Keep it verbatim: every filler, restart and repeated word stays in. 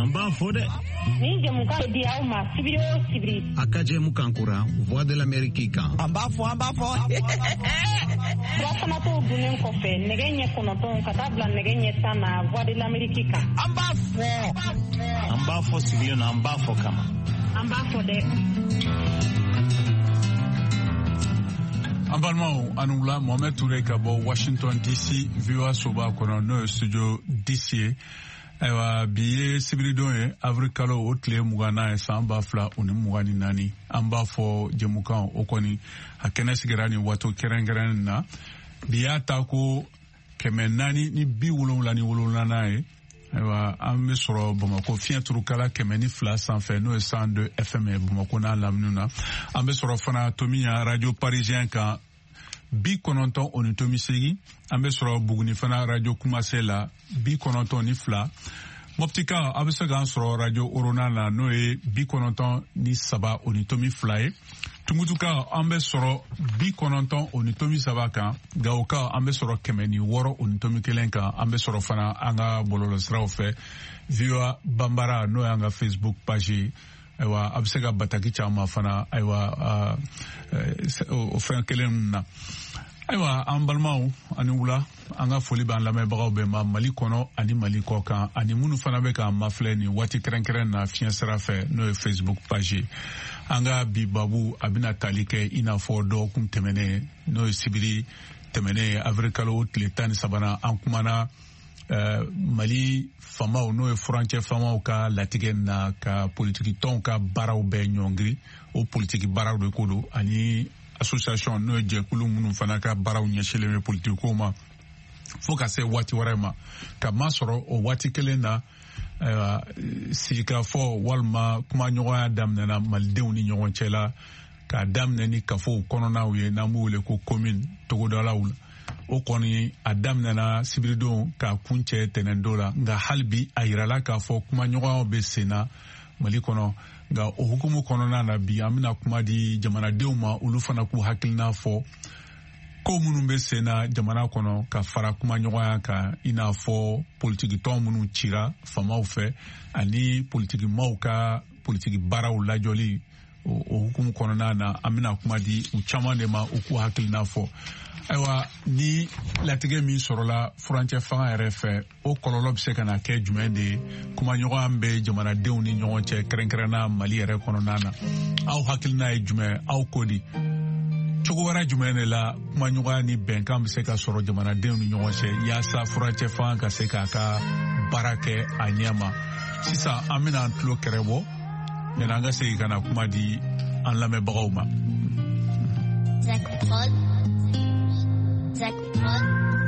Amba fode. Ni jamuka di auma sibiri o sibiri. Akaje mukankura Voix de l'Amérique kan. Amba fo amba fo. Wasana to dunen kofe negenye konoton katabla negenye sana Voix de l'Amérique kan. Amba fo. Amba fo sibiri na amba fo kama. Amba fode. Ambalmao anula Mohamed Touré kabo Washington D C V O A soba kono no studio D C ewa biye sibrido e avrikalo otle mugana e samba fla uni mugani nani amba fo jemukan okoni hakena sigarani wato kerengeran na biya tako kemenani ni bi wolonla ni wolonla e ewa ambe soro Bamako fientru kala kemeni fla sanfé no cent deux F M Bamako na lamnuna ambe soro fana tomiya radio parisien ka bi kononton oni tomi segi ambe soro buguni fana radio kumasela bi kononton ni fla moptika abe se gan soro radio orona la no e bi kononton ni saba oni tomi fla e tumutuka ambe soro bi kononton oni tomi saba kan gauka ambe soro kemeni woro oni tomi kelenka ambe soro fana anga bololo sraw fe via Bambara no anga Facebook page aywa absega bataki chama fana aywa o fen kelen na aywa ambalmau ani wula anga foli ban lamay bagaw be ma Mali kono ani Mali ko kan ani munu fana be ka mafle ni wati krenkren na fien sera fe no Facebook page anga bi babu abina talike ina fo do kum temene no sibiri temene avrikalo tletani sabana ankumana Uh, Mali famaw no e frontière famaw ka latigen na ka politique ton ka baraw be nyongri o politique baraw de kodo ani association no je kulu munu fana ka baraw nyeshele me politique ko ma fo ka se wati warema ka masoro o wati kelena uh, sika fo walma kuma nyoya damna na maldew ni nyon chela ka damna ni ka fo konona we na mule ko commune togodala wula o kɔni a daminɛna sibiridon ka kuncɛ tɛnɛndo la nga halibi a yirala k'a fɔ kuma ɲɔgɔnw bɛ senna Mali kɔnɔ nga o hukumu kɔnɔna na bi an bɛna kuma di jamanadenw ma olu fana k'u hakilina fɔ ko minnu bɛ senna jamana kɔnɔ ka fara kuma ɲɔgɔnya kan i n'a fɔ politiki tɔn minnu cira famaw fɛ ani politiki maaw ka politiki baaraw lajɔli o hukumu kɔnɔna na an bɛna kuma di u caman de ma u k'u hakilina fɔ aywa ni latigɛ min sɔrɔla furancɛ fanga yɛrɛ fɛ o kɔlɔlɔ bɛ se ka na kɛ jumɛn de ye kuma ɲɔgɔn bɛ jamanadenw ni ɲɔgɔn cɛ kɛrɛnkɛrɛnna Mali yɛrɛ kɔnɔna na aw hakilina ye jumɛn aw ko di cogo wɛrɛ jumɛn de la kuma ɲɔgɔnya ni bɛnkan bɛ se ka sɔrɔ jamanadenw ni ɲɔgɔn cɛ yaasa furancɛ fanga ka se k'a ka baara kɛ a ɲɛ ma sisan an bɛna an tulo kɛrɛ bɔ yanni an ka segin ka na kuma di an lamɛnbagaw ma. Zach Paul. Zach Paul.